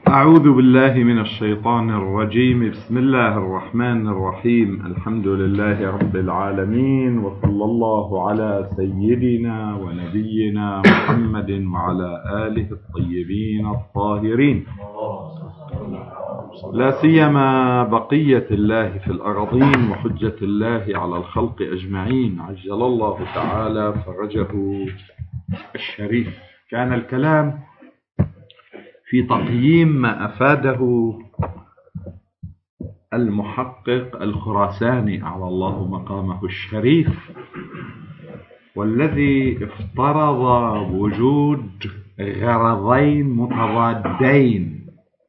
أعوذ بالله من الشيطان الرجيم. بسم الله الرحمن الرحيم. الحمد لله رب العالمين، وصلى الله على سيدنا ونبينا محمد وعلى آله الطيبين الطاهرين، لا سيما بقية الله في الأرضين وحجة الله على الخلق أجمعين، عجل الله تعالى فرجه الشريف. كان الكلام في تقييم ما أفاده المحقق الخراساني على الله مقامه الشريف، والذي افترض وجود غرضين متضادين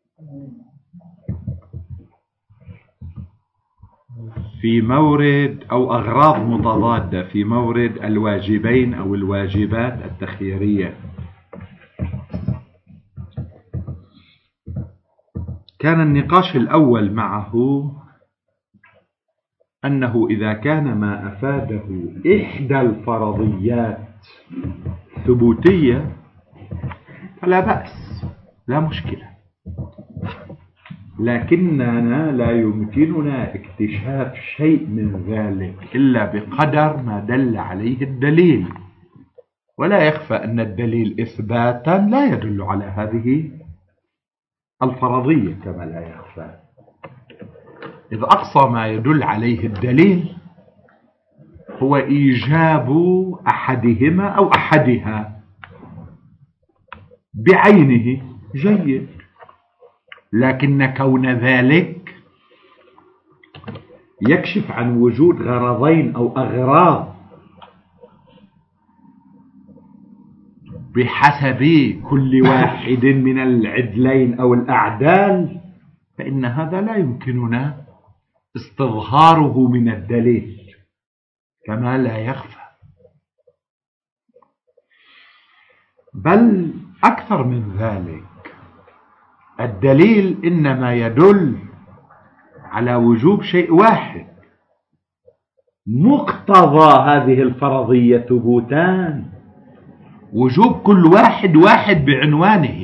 في مورد، أو أغراض متضادة في مورد الواجبين أو الواجبات التخييرية. كان النقاش الأول معه أنه إذا كان ما أفاده إحدى الفرضيات ثبوتية فلا بأس، لا مشكلة، لكننا لا يمكننا اكتشاف شيء من ذلك إلا بقدر ما دل عليه الدليل، ولا يخفى أن الدليل إثباتا لا يدل على هذه الفرضية كما لا يخفى، إذ أقصى ما يدل عليه الدليل هو إيجاب أحدهما أو أحدها بعينه جيد، لكن كون ذلك يكشف عن وجود غرضين أو أغراض بحسب كل واحد من العدلين أو الأعدال، فإن هذا لا يمكننا استظهاره من الدليل كما لا يخفى، بل أكثر من ذلك، الدليل إنما يدل على وجوب شيء واحد، مقتضى هذه الفرضية ثبوتان، وجوب كل واحد بعنوانه،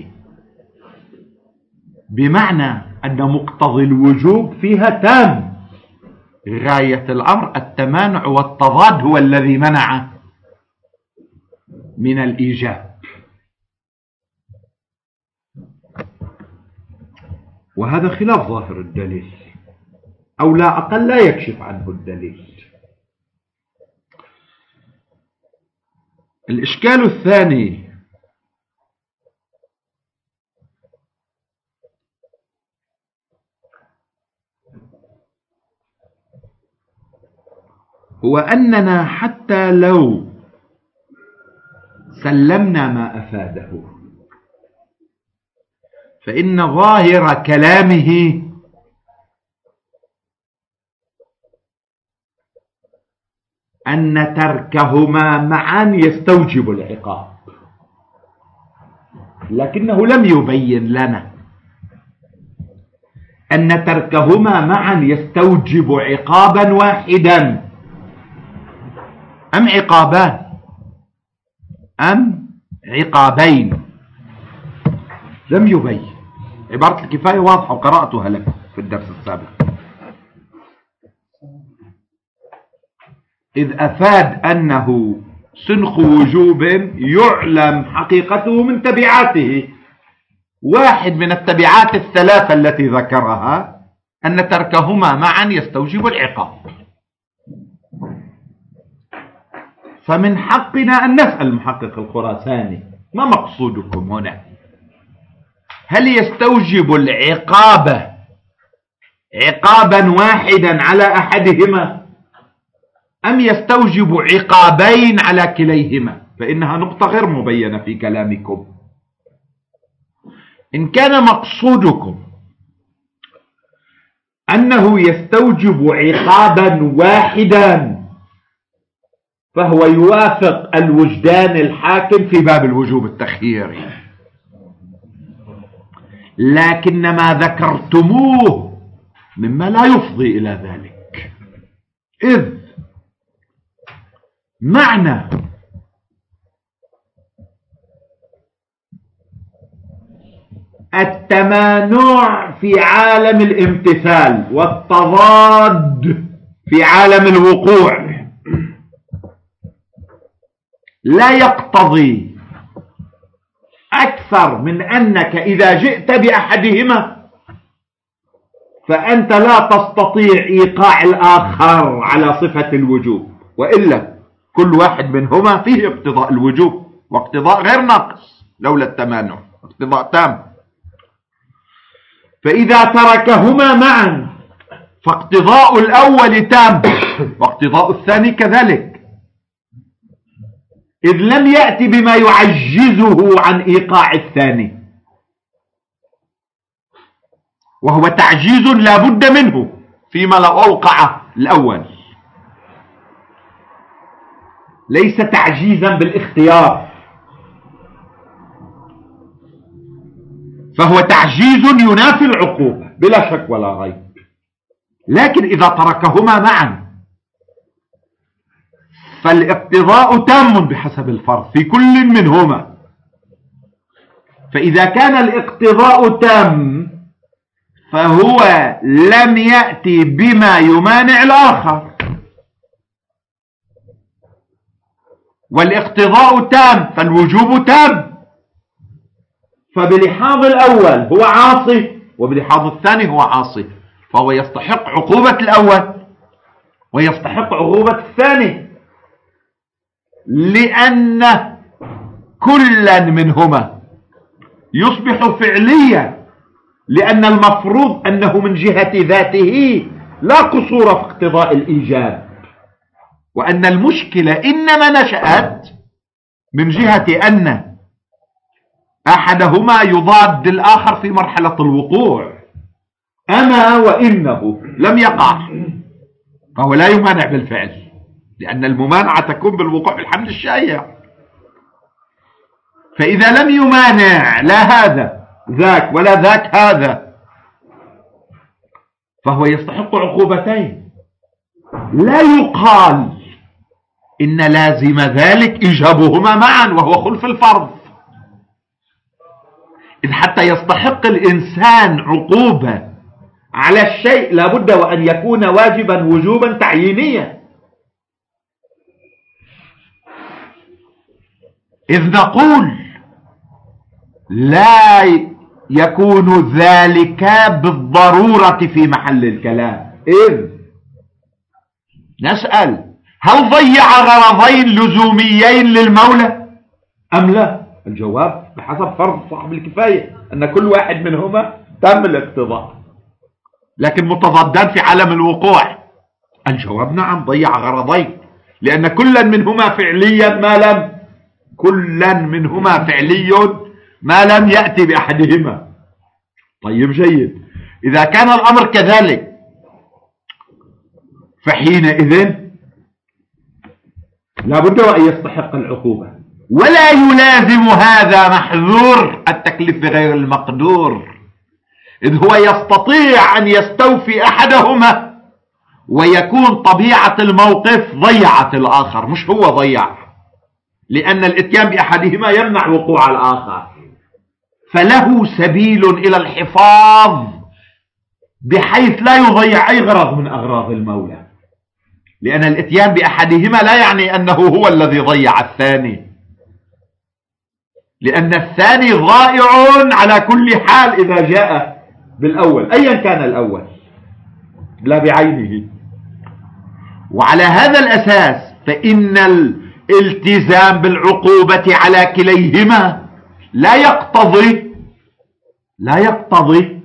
بمعنى أن مقتضى الوجوب فيها تام، غاية الأمر التمانع والتضاد هو الذي منع من الإيجاب، وهذا خلاف ظاهر الدليل، أو لا أقل لا يكشف عنه الدليل. الإشكال الثاني هو أننا حتى لو سلمنا ما أفاده فإن ظاهر كلامه أن تركهما معا يستوجب العقاب، لكنه لم يبين لنا أن تركهما معا يستوجب عقابا واحدا أم عقابان أم عقابين، لم يبين. عبارة الكفاية واضحة وقرأتها لك في الدرس السابق، إذ أفاد أنه سنخ وجوب يعلم حقيقته من تبعاته، واحد من التبعات الثلاثة التي ذكرها أن تركهما معا يستوجب العقاب، فمن حقنا أن نسأل المحقق الخراساني ما مقصودكم هنا؟ هل يستوجب العقاب عقابا واحدا على أحدهما أم يستوجب عقابين على كليهما؟ فإنها نقطة غير مبينة في كلامكم. إن كان مقصودكم أنه يستوجب عقابا واحدا فهو يوافق الوجدان الحاكم في باب الوجوب التخييري، لكن ما ذكرتموه مما لا يفضي إلى ذلك، إذ معنى التمانع في عالم الامتثال والتضاد في عالم الوقوع لا يقتضي أكثر من أنك إذا جئت بأحدهما فأنت لا تستطيع إيقاع الآخر على صفة الوجوب، وإلا كل واحد منهما فيه اقتضاء الوجوب واقتضاء غير ناقص لولا التمانع، اقتضاء تام. فإذا تركهما معا فاقتضاء الأول تام واقتضاء الثاني كذلك، إذ لم يأتي بما يعجزه عن إيقاع الثاني، وهو تعجيز لا بد منه فيما لو أوقع الأول، ليس تعجيزا بالاختيار، فهو تعجيز ينافي العقوبة بلا شك ولا ريب. لكن إذا تركهما معا فالاقتضاء تام بحسب الفرض في كل منهما، فإذا كان الاقتضاء تام فهو لم يأتي بما يمانع الآخر، والاقتضاء تام فالوجوب تام، فبلحاظ الأول هو عاصي وبلحاظ الثاني هو عاصي، فهو يستحق عقوبة الأول ويستحق عقوبة الثاني، لأن كلا منهما يصبح فعليا، لأن المفروض أنه من جهة ذاته لا قصور في اقتضاء الإيجاب، وأن المشكلة إنما نشأت من جهة أن أحدهما يضاد الآخر في مرحلة الوقوع، أما وإنه لم يقع فهو لا يمانع بالفعل، لأن الممانعة تكون بالوقوع في الحمل الشائع. فإذا لم يمانع لا هذا ذاك ولا ذاك هذا فهو يستحق عقوبتين. لا يقال إن لازم ذلك إيجابهما معا وهو خلف الفرض، إذ حتى يستحق الإنسان عقوبة على الشيء لابد وأن يكون واجبا وجوبا تعيينيا، إذ نقول لا يكون ذلك بالضرورة في محل الكلام، إذ نسأل هل ضيع غرضين لزوميين للمولى أم لا؟ الجواب بحسب فرض صاحب الكفاية أن كل واحد منهما تم الاقتضاء، لكن متضادان في عالم الوقوع. الجواب نعم، ضيع غرضين، لأن كلا منهما فعليا ما لم يأتي بأحدهما. طيب جيد، إذا كان الأمر كذلك فحينئذ لابد وأن يستحق العقوبة، ولا يلازم هذا محذور التكليف بغير المقدور، إذ هو يستطيع أن يستوفي أحدهما ويكون طبيعة الموقف ضيعت الآخر، مش هو ضيع، لأن الاتيان بأحدهما يمنع وقوع الآخر، فله سبيل إلى الحفاظ بحيث لا يضيع أي غرض من أغراض المولى، لأن الاتيان بأحدهما لا يعني أنه هو الذي ضيع الثاني، لأن الثاني ضائع على كل حال إذا جاء بالأول أيا كان الأول لا بعينه. وعلى هذا الأساس فإن الالتزام بالعقوبة على كليهما لا يقتضي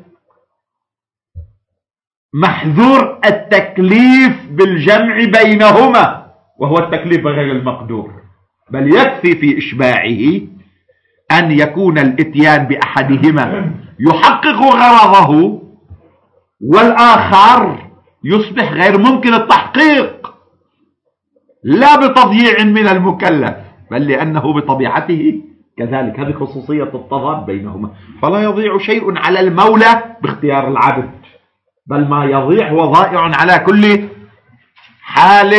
محذور التكليف بالجمع بينهما وهو التكليف غير المقدور، بل يكفي في إشباعه أن يكون الاتيان بأحدهما يحقق غرضه والآخر يصبح غير ممكن التحقيق، لا بتضييع من المكلف بل لأنه بطبيعته كذلك. هذه خصوصية التضاد بينهما، فلا يضيع شيء على المولى باختيار العبد، بل ما يضيع هو ضائع على كل حال.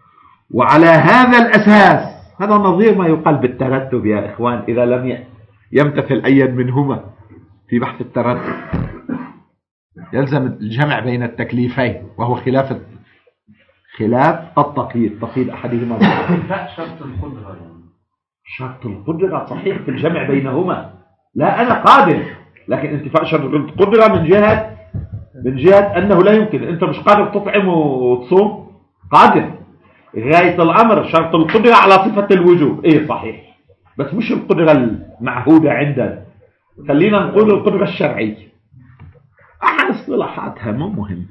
وعلى هذا الأساس هذا نظير ما يقال بالترتب يا إخوان، إذا لم يمتثل أي منهما في بحث التردد. يلزم الجمع بين التكليفين، وهو خلاف التقييد، تقييد أحدهما. شرط القدرة، شرط القدرة صحيح في الجمع بينهما. لا أنا قادر، لكن انتفاء شرط القدرة من جهة أنه لا يمكن. أنت مش قادر تطعم وتصوم؟ قادر. غاية الأمر شرط القدرة على صفة الوجوب. إيه صحيح، بس مش القدرة المعهودة عندنا. خلينا نقول القدرة الشرعية. أحد اصطلاحاتها مو مهم.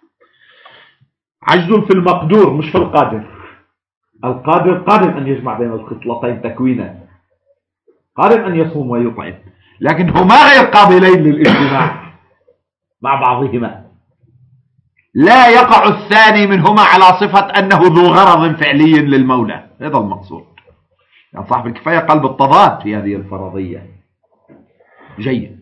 عجز في المقدور مش في القادر. القادر قادر أن يجمع بين الخصلتين تكوينا، قادر أن يصوم ويطعم، لكن هما غير قابلين للاجتماع مع بعضهما. لا يقع الثاني منهما على صفة أنه ذو غرض فعلي للمولى. هذا المقصود. يعني صاحب الكفاية قلب التضاد في هذه الفرضية. جيد.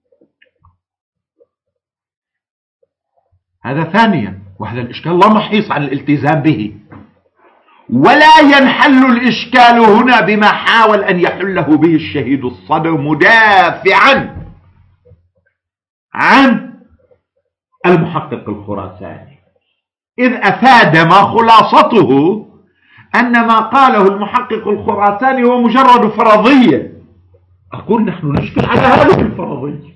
هذا ثانيا، وهذا الإشكال لا محيص عن الالتزام به، ولا ينحل الإشكال هنا بما حاول أن يحله به الشهيد الصدر مدافعا عن المحقق الخراساني، إذ أفاد ما خلاصته أن ما قاله المحقق الخراساني هو مجرد فرضية. أقول نحن نشكل على هذه الفرضية.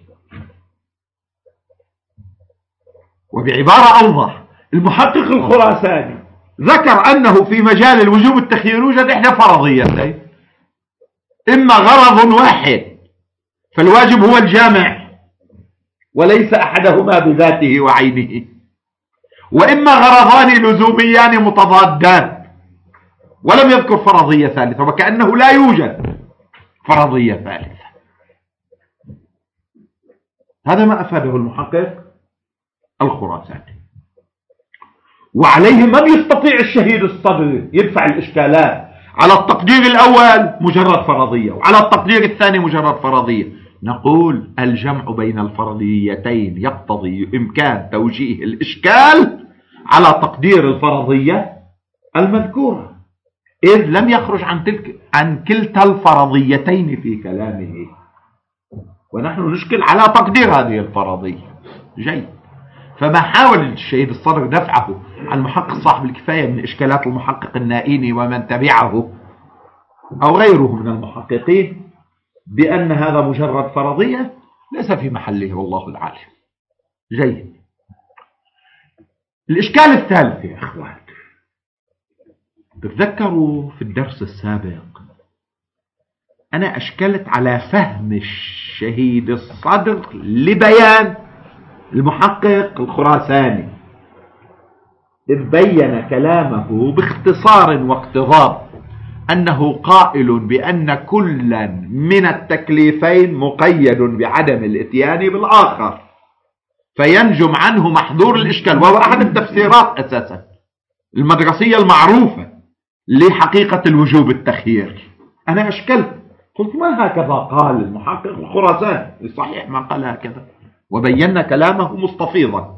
وبعبارة أوضح، المحقق الخراساني ذكر أنه في مجال الوجوب التخيير يوجد إحدى فرضيتين: إما غرض واحد فالواجب هو الجامع وليس أحدهما بذاته وعينه، وإما غرضان لزوميان متضادان، ولم يذكر فرضية ثالثة، وكأنه لا يوجد فرضية ثالثة. هذا ما أفاده المحقق الخراساني، وعليه من يستطيع الشهيد الصدر يدفع الإشكالات. على التقدير الأول مجرد فرضية، وعلى التقدير الثاني مجرد فرضية. نقول الجمع بين الفرضيتين يقتضي إمكان توجيه الإشكال على تقدير الفرضية المذكورة، إذ لم يخرج عن كلتا الفرضيتين في كلامه، ونحن نشكل على تقدير هذه الفرضية. جيد. فما حاول الشهيد الصدر دفعه عن محقق صاحب الكفاية من إشكالات المحقق النائيني ومن تبعه أو غيره من المحققين بأن هذا مجرد فرضية ليس في محله، والله العالم. جيد. الإشكال الثالث يا أخوان، تتذكروا في الدرس السابق أنا أشكلت على فهم الشهيد الصدر لبيان المحقق الخراساني، إذ بين كلامه باختصار واقتضاب أنه قائل بأن كلا من التكليفين مقيد بعدم الإتيان بالآخر، فينجم عنه محظور الإشكال، وهو أحد التفسيرات أساسا المدرسية المعروفة لحقيقة الوجوب التخيير. أنا أشكلت، قلت ما هكذا قال المحقق الخراساني؟ صحيح ما قال هكذا، وبينا كلامه مستفيضا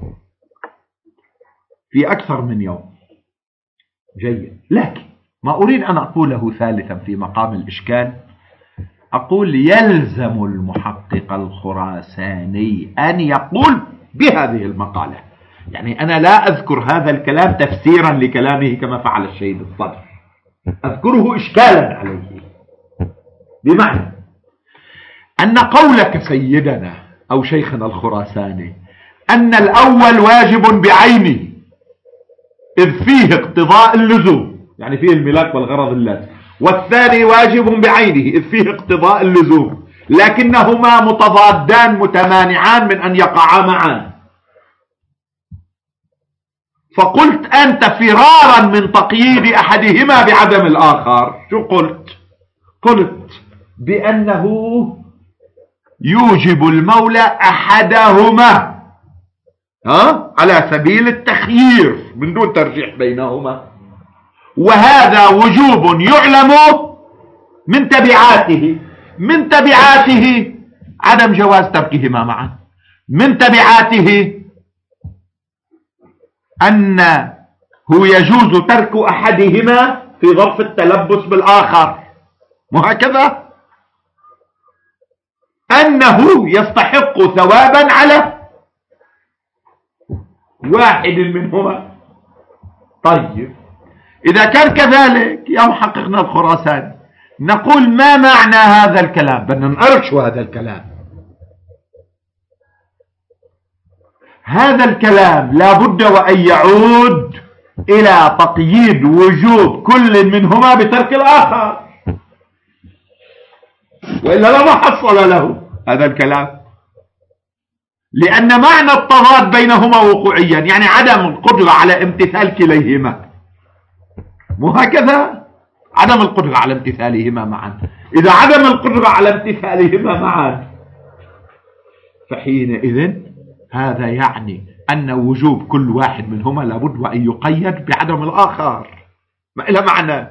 في أكثر من يوم. جيد. لكن ما أريد أن أقوله ثالثا في مقام الإشكال، أقول يلزم المحقق الخراساني أن يقول بهذه المقالة. يعني أنا لا أذكر هذا الكلام تفسيرا لكلامه كما فعل الشهيد الصدر، أذكره إشكالا عليه، بمعنى أن قولك سيدنا أو شيخنا الخراساني أن الأول واجب بعينه إذ فيه اقتضاء اللزوم، يعني فيه الملاك والغرض اللازم، والثاني واجب بعينه إذ فيه اقتضاء اللزوم، لكنهما متضادان متمانعان من أن يقعا معا. فقلت أنت فرارا من تقييد أحدهما بعدم الآخر. شو قلت؟ قلت بأنه يوجب المولى أحدهما على سبيل التخيير من دون ترجيح بينهما، وهذا وجوب يعلم من تبعاته عدم جواز تركهما معا، من تبعاته أنه يجوز ترك أحدهما في ظرف التلبس بالآخر، وهكذا. أنه يستحق ثوابا على واحد منهما. طيب إذا كان كذلك يا محققنا الخراساني نقول ما معنى هذا الكلام؟ بدنا نأرش هذا الكلام. هذا الكلام لا بد وأن يعود إلى تقييد وجوب كل منهما بترك الآخر، وإلا لا محصل له هذا الكلام، لأن معنى التضاد بينهما وقوعيا يعني عدم القدرة على امتثال كليهما، مو هكذا؟ عدم القدرة على امتثالهما معا. إذا عدم القدرة على امتثالهما معا فحينئذ هذا يعني أن وجوب كل واحد منهما لابد وأن يقيد بعدم الآخر، ما إلى معنى،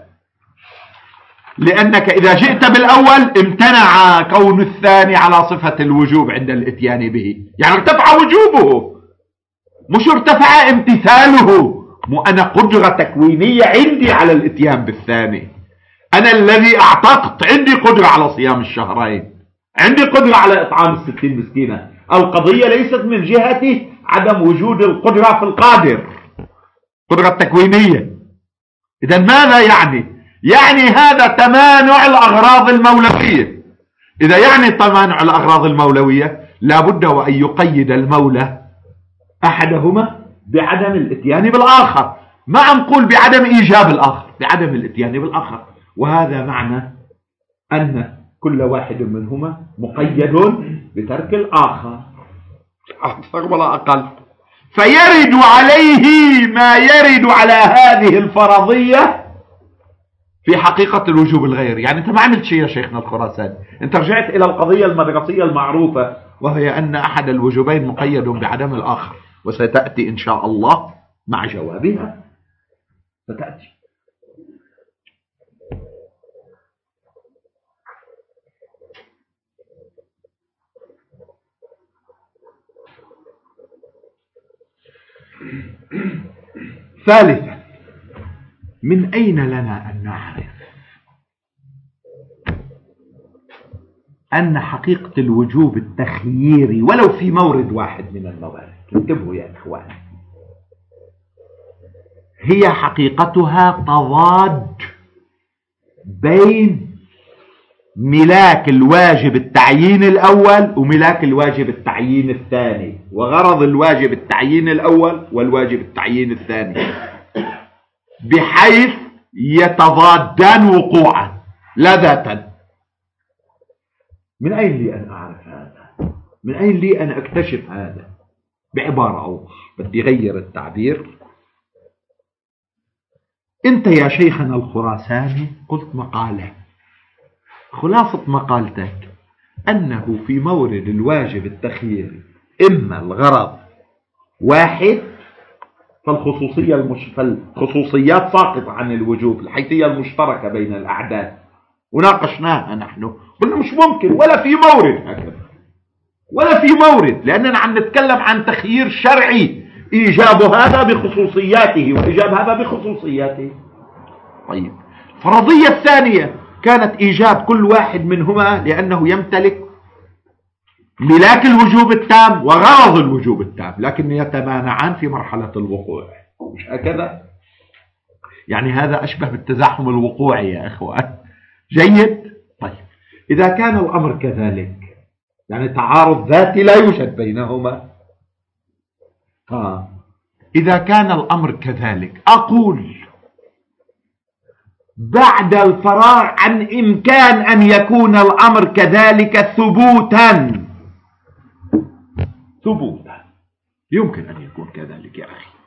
لأنك إذا جئت بالأول امتنع كون الثاني على صفة الوجوب عند الاتيان به، يعني ارتفع وجوبه مش ارتفع امتثاله. مو أنا قدرة تكوينية عندي على الاتيان بالثاني، أنا الذي أعتقد عندي قدرة على صيام الشهرين، عندي قدرة على إطعام 60 مسكينة. القضية ليست من جهة عدم وجود القدرة في القادر، قدرة تكوينية. إذا ماذا يعني؟ يعني هذا تمانع الأغراض المولوية. إذا يعني تمانع الأغراض المولوية لابد وأن يقيد المولى أحدهما بعدم الاتيان بالآخر، ما نقول بعدم إيجاب الآخر، بعدم الاتيان بالآخر. وهذا معنى أن كل واحد منهما مقيد بترك الآخر أكثر ولا أقل. فيرد عليه ما يرد على هذه الفرضية في حقيقة الوجوب الغير. يعني أنت ما عملت شيء يا شيخنا الخراساني، أنت رجعت إلى القضية المدرسية المعروفة، وهي أن أحد الوجوبين مقيد بعدم الآخر، وستأتي إن شاء الله مع جوابها ستأتي. ثالثا، من أين لنا أن نعرف أن حقيقة الوجوب التخييري ولو في مورد واحد من الموارد، انتبهوا يا إخوان، هي حقيقتها تضاد بين ملاك الواجب التعيين الأول وملاك الواجب التعيين الثاني، وغرض الواجب التعيين الأول والواجب التعيين الثاني، بحيث يتضادان وقوعا لا ذاتا. من أين لي أن أعرف هذا؟ من أين لي أن أكتشف هذا؟ بعبارة أوضح، بدي غير التعبير. أنت يا شيخنا الخراساني قلت مقالة، خلاصة مقالتك أنه في مورد الواجب التخييري إما الغرض واحد، فالخصوصيات ساقطة عن الوجوب، الحيثية المشتركة بين الأعداد، وناقشناها نحن قلنا مش ممكن ولا في مورد هكذا، ولا في مورد، لأننا عم نتكلم عن تخيير شرعي، إيجاب هذا بخصوصياته وإيجاب هذا بخصوصياته. طيب الفرضية الثانية كانت إيجاب كل واحد منهما لأنه يمتلك ملاك الوجوب التام وغرض الوجوب التام، لكن يتمانعان في مرحلة الوقوع، مش هكذا؟ يعني هذا أشبه بالتزاحم الوقوعي يا إخوان. جيد؟ طيب إذا كان الأمر كذلك، يعني تعارض ذاتي لا يوجد بينهما، إذا كان الأمر كذلك أقول بعد الفراغ عن إمكان أن يكون الأمر كذلك ثبوتا يمكن أن يكون كذلك يا أخي.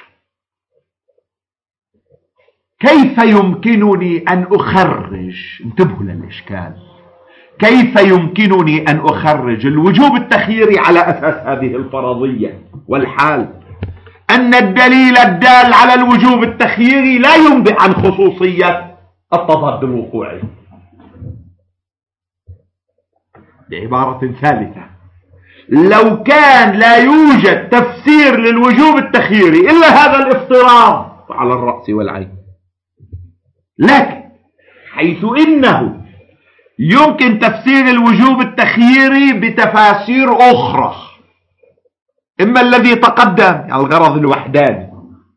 كيف يمكنني أن أخرج، انتبهوا للإشكال، كيف يمكنني أن أخرج الوجوب التخييري على أساس هذه الفرضية، والحال أن الدليل الدال على الوجوب التخييري لا ينبئ عن خصوصية التضاد الوقوعي. بعبارة ثالثة، لو كان لا يوجد تفسير للوجوب التخييري إلا هذا الافتراض على الرأس والعين، لكن حيث إنه يمكن تفسير الوجوب التخييري بتفاسير أخرى، إما الذي تقدم يعني الغرض الوحداني،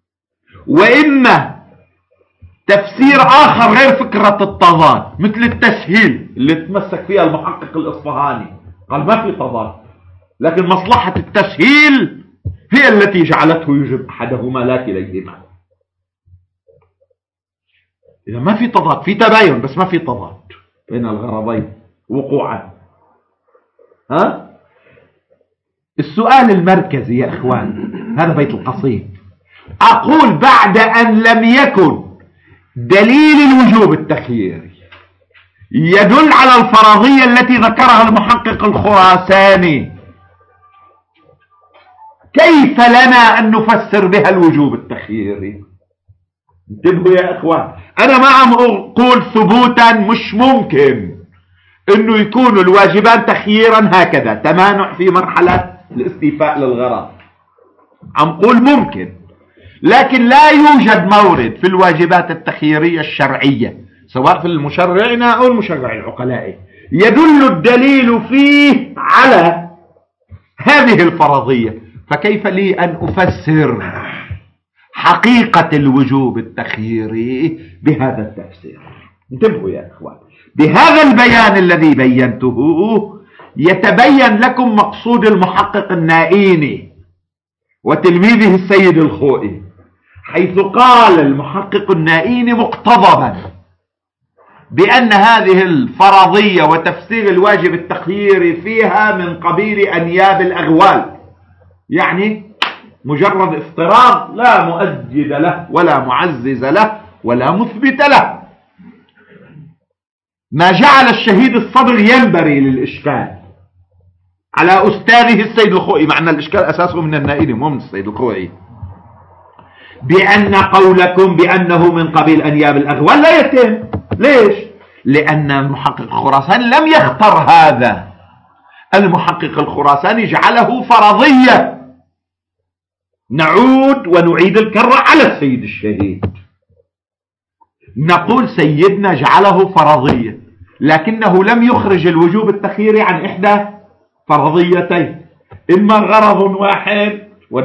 وإما تفسير آخر غير فكرة التضاد، مثل التسهيل اللي تمسك فيها المحقق الإصفهاني، قال ما في تضاد، لكن مصلحة التسهيل هي التي جعلته يجب أحدهما لا كليهما. إذا ما في تضاد، في تباين بس ما في تضاد بين الغرضين وقوعا. السؤال المركزي يا إخوان، هذا بيت القصيد، أقول بعد أن لم يكن دليل الوجوب التخييري يدل على الفرضية التي ذكرها المحقق الخراساني، كيف لنا أن نفسر بها الوجوب التخييري؟ انتبهوا يا إخوان، أنا ما عم أقول ثبوتا مش ممكن أنه يكون الواجبان تخييرا هكذا تمانع في مرحلة الاستيفاء للغرض، عم أقول ممكن، لكن لا يوجد مورد في الواجبات التخييرية الشرعية سواء في المشرعنا أو المشرع العقلائي يدل الدليل فيه على هذه الفرضية، فكيف لي أن أفسر حقيقة الوجوب التخييري بهذا التفسير؟ انتبهوا يا إخوان، بهذا البيان الذي بينته يتبين لكم مقصود المحقق النائيني وتلميذه السيد الخوئي، حيث قال المحقق النائيني مقتضبا بأن هذه الفرضية وتفسير الواجب التخييري فيها من قبيل أنياب الأغوال، يعني مجرد افتراض لا مؤجد له ولا معزز له ولا مثبت له، ما جعل الشهيد الصدر ينبري للإشكال على أستاذه السيد الخوئي، مع أن الإشكال أساسه من النائين مو من السيد الخوئي، بأن قولكم بأنه من قبيل أنياب الأغوال لا يتم. ليش؟ لأن المحقق الخراساني لم يختر هذا، المحقق الخراساني جعله فرضية، نعود ونعيد الكرة على السيد الشهيد، نقول سيدنا جعله فرضية، لكنه لم يخرج الوجوب التخييري عن إحدى فرضيتين، إما غرض واحد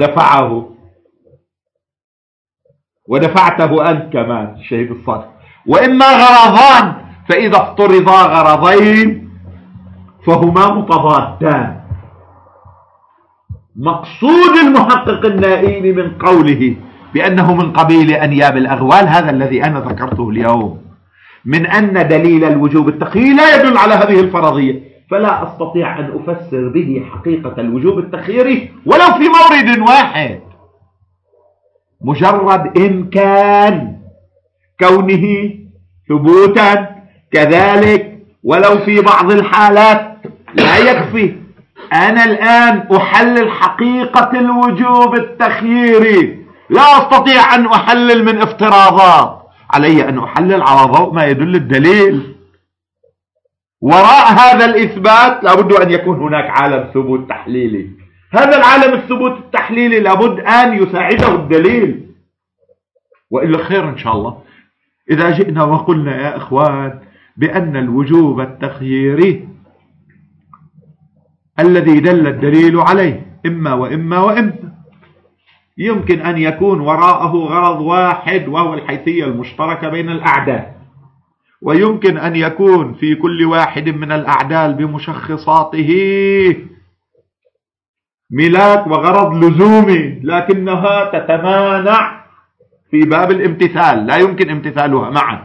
ودفعته أنت كمان الشهيد الصادق، وإما غرضان، فإذا افترضا غرضين فهما متضادان. مقصود المحقق النائين من قوله بأنه من قبيل أنياب الأغوال هذا الذي أنا ذكرته اليوم، من أن دليل الوجوب التخييري لا يدل على هذه الفرضية، فلا أستطيع أن أفسر به حقيقة الوجوب التخييري ولو في مورد واحد، مجرد إمكان كونه ثبوتا كذلك ولو في بعض الحالات لا يكفي. أنا الآن أحلل حقيقة الوجوب التخييري، لا أستطيع أن أحلل من افتراضات، علي أن أحلل على ضوء ما يدل الدليل. وراء هذا الإثبات لابد أن يكون هناك عالم ثبوت تحليلي، هذا العالم الثبوت التحليلي لابد أن يساعده الدليل، وإلا خير إن شاء الله. إذا جئنا وقلنا يا إخوان بأن الوجوب التخييري الذي دل الدليل عليه إما وإما وإما، يمكن أن يكون وراءه غرض واحد وهو الحيثية المشتركة بين الأعداد، ويمكن أن يكون في كل واحد من الأعدال بمشخصاته ملاك وغرض لزومي لكنها تتمانع في باب الامتثال، لا يمكن امتثالها معا،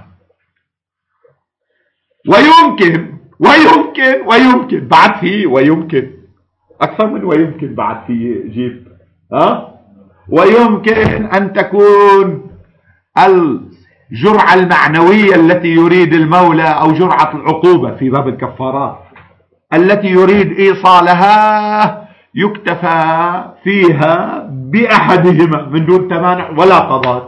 ويمكن بعد فيه، ويمكن أكثر من ويمكن بعد فيه جيب ويمكن أن تكون الجرعة المعنوية التي يريد المولى أو جرعة العقوبة في باب الكفارات التي يريد إيصالها يكتفى فيها بأحدهما من دون تمانع ولا تضاد.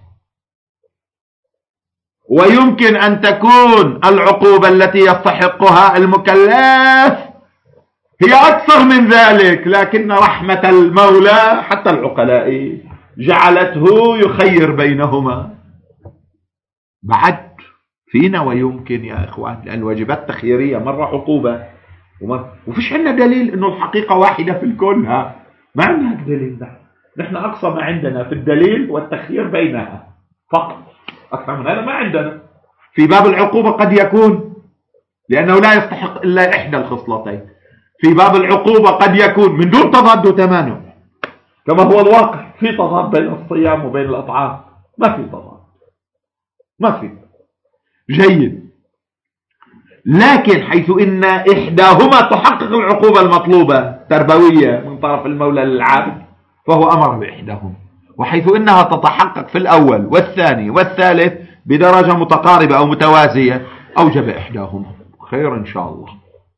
ويمكن أن تكون العقوبة التي يستحقها المكلف هي أكثر من ذلك، لكن رحمة المولى حتى العقلاء جعلته يخير بينهما. بعد فينا ويمكن يا إخوان، لأن الواجبات التخييرية مرة عقوبة وفيش عندنا دليل إنه الحقيقة واحدة في الكون. ما عندنا دليل. نحن أقصى ما عندنا في الدليل والتخيير بينها فقط، أكثر من هذا ما عندنا. في باب العقوبة قد يكون، لأنه لا يستحق إلا إحدى الخصلتين. في باب العقوبة قد يكون من دون تضاد وتمانع، كما هو الواقع. في تضاد بين الصيام وبين الأطعام؟ ما في تضاد، ما في. جيد. لكن حيث إن إحداهما تحقق العقوبة المطلوبة تربوية من طرف المولى للعابد، فهو أمر بإحداهما. وحيث إنها تتحقق في الأول والثاني والثالث بدرجة متقاربة أو متوازية، أوجب إحداهما. خير إن شاء الله.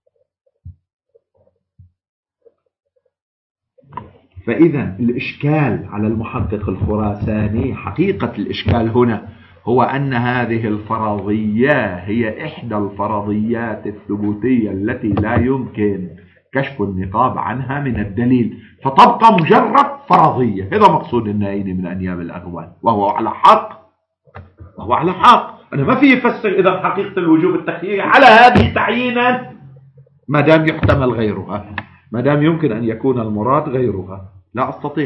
فإذا الإشكال على المحقق الخراساني، حقيقة الإشكال هنا هو أن هذه الفرضية هي إحدى الفرضيات الثبوتية التي لا يمكن كشف النقاب عنها من الدليل، فتبقى مجرد فرضية. هذا مقصود النائين من أنياب الأغوال، وهو على حق. وهو على حق. أنا ما في يفسر إذا حقيقة الوجوب التخييري على هذه تعيينا ما دام يحتمل غيرها، ما دام يمكن أن يكون المراد غيرها. لا أستطيع.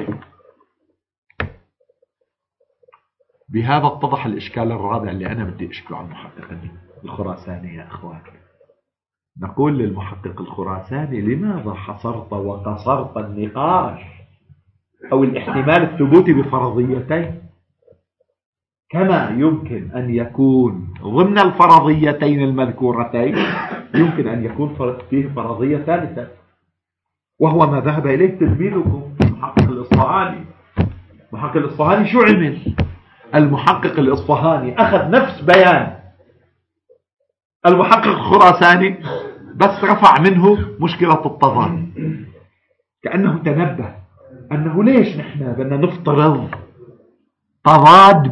بهذا اتضح الإشكال الرابع اللي أنا بدي أشكله على المحقق الخراساني يا أخوان. نقول للمحقق الخراساني: لماذا حصرت وقصرت النقاش أو الاحتمال الثبوتي بفرضيتين، كما يمكن أن يكون ضمن الفرضيتين المذكورتين يمكن أن يكون فيه فرضية ثالثة، وهو ما ذهب إليه تلميذكم المحقق الإصفهاني. المحقق الإصفهاني شو عمل؟ المحقق الإصفهاني أخذ نفس بيان المحقق الخراساني، بس رفع منه مشكلة التضاد. كأنه تنبه أنه ليش نحن بدنا نفترض تضاد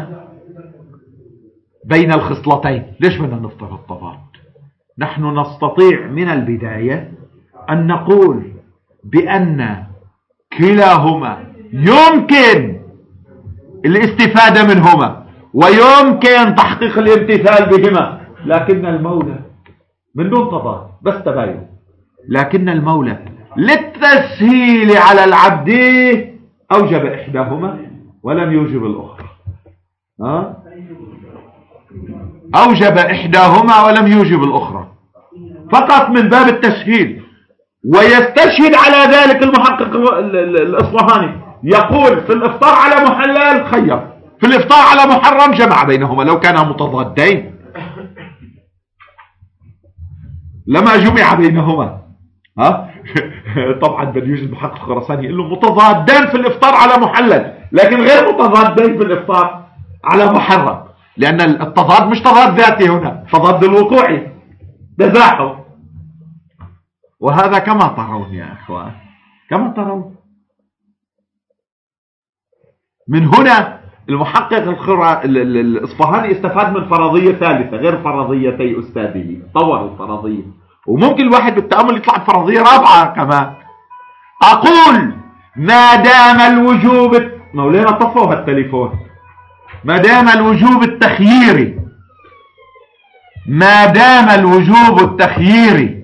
بين الخصلتين؟ ليش بدنا نفترض تضاد؟ نحن نستطيع من البداية أن نقول بأن كلاهما يمكن الاستفادة منهما ويمكن تحقيق الامتثال بهما، لكن المولى من دون تضاد بس تباين، لكن المولى للتسهيل على العبد أوجب إحداهما ولم يوجب الأخرى. أوجب إحداهما ولم يوجب الأخرى فقط من باب التسهيل. ويستشهد على ذلك المحقق الإصفهاني، يقول: في الإفطار على محلل خير، في الإفطار على محرم جمع بينهما. لو كانا متضادين لما جمع بينهما. طبعا بده يجي المحقق الخراساني يقول له: متضادين في الإفطار على محلل، لكن غير متضادين في الإفطار على محرم، لأن التضاد مش تضاد ذاتي، هنا تضاد الوقوعي، تزاحم. وهذا كما ترون يا أخوان، كما ترون. من هنا المحقق الإصفهاني استفاد من فرضية ثالثة غير فرضيتي أستاذه، طور الفرضية. وممكن الواحد بالتأمل يطلع بفرضية رابعة كمان. أقول: ما دام الوجوب، مولانا طفوا هالتليفون، ما دام الوجوب التخييري، ما دام الوجوب التخييري،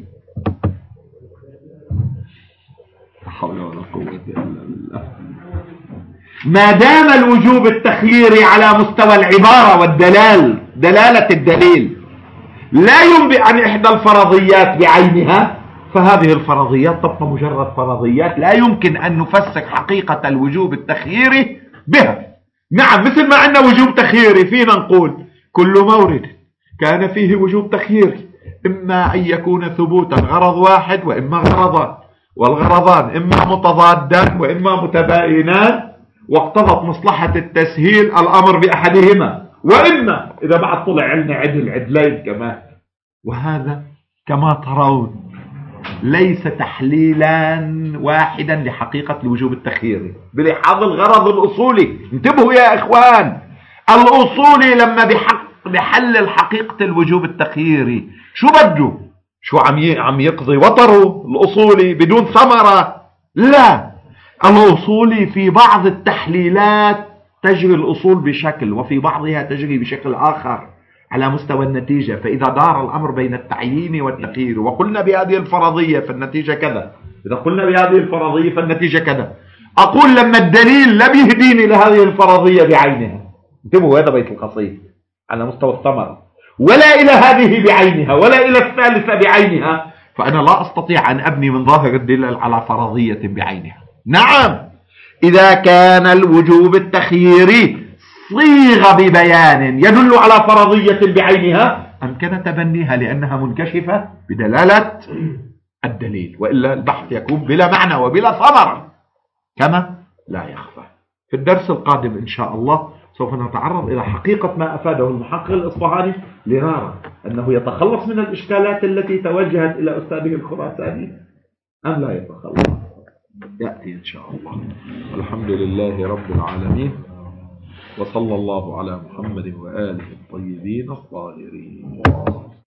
ما دام الوجوب التخييري على مستوى العبارة والدلال، دلالة الدليل، لا ينبئ عن إحدى الفرضيات بعينها، فهذه الفرضيات تبقى مجرد فرضيات لا يمكن أن نفسر حقيقة الوجوب التخييري بها. نعم، مثل ما عندنا وجوب تخييري فينا نقول كل مورد كان فيه وجوب تخييري إما أن يكون ثبوتا غرض واحد وإما غرضان، والغرضان إما متضادان وإما متباينان، واقتضت مصلحة التسهيل الأمر بأحدهما، وإما إذا بعد طلع عنا عدلين كمان. وهذا كما ترون ليس تحليلا واحدا لحقيقة الوجوب التخييري بلحاظ الغرض الأصولي. انتبهوا يا إخوان، الأصولي لما بحلل حقيقة الوجوب التخييري شو بده؟ شو عم يقضي وطره الأصولي بدون ثمرة؟ لا، الأصولي في بعض التحليلات تجري الأصول بشكل وفي بعضها تجري بشكل آخر. على مستوى النتيجة. فإذا دار الأمر بين التعيين والتخيير وقلنا بهذه الفرضية فالنتيجة كذا، إذا قلنا بهذه الفرضية فالنتيجة كذا، أقول لما الدليل لم يهديني لهذه الفرضية بعينها، انتبهوا هذا بيت القصيد على مستوى الثمرة، ولا إلى هذه بعينها ولا إلى الثالثة بعينها، فأنا لا أستطيع أن أبني من ظاهر الدليل على فرضية بعينها. نعم، إذا كان الوجوب التخييري صيغ ببيان يدل على فرضية بعينها أمكن تبنيها لأنها منكشفة بدلالة الدليل، وإلا البحث يكون بلا معنى وبلا ثمرة كما لا يخفى. في الدرس القادم إن شاء الله سوف نتعرض إلى حقيقة ما أفاده المحقق الإصفهاني لنرى أنه يتخلص من الإشكالات التي توجهت إلى أستاذه الخراساني أم لا يتخلص، يأتي إن شاء الله. الحمد لله رب العالمين، وصلى الله على محمد وآله الطيبين الطاهرين.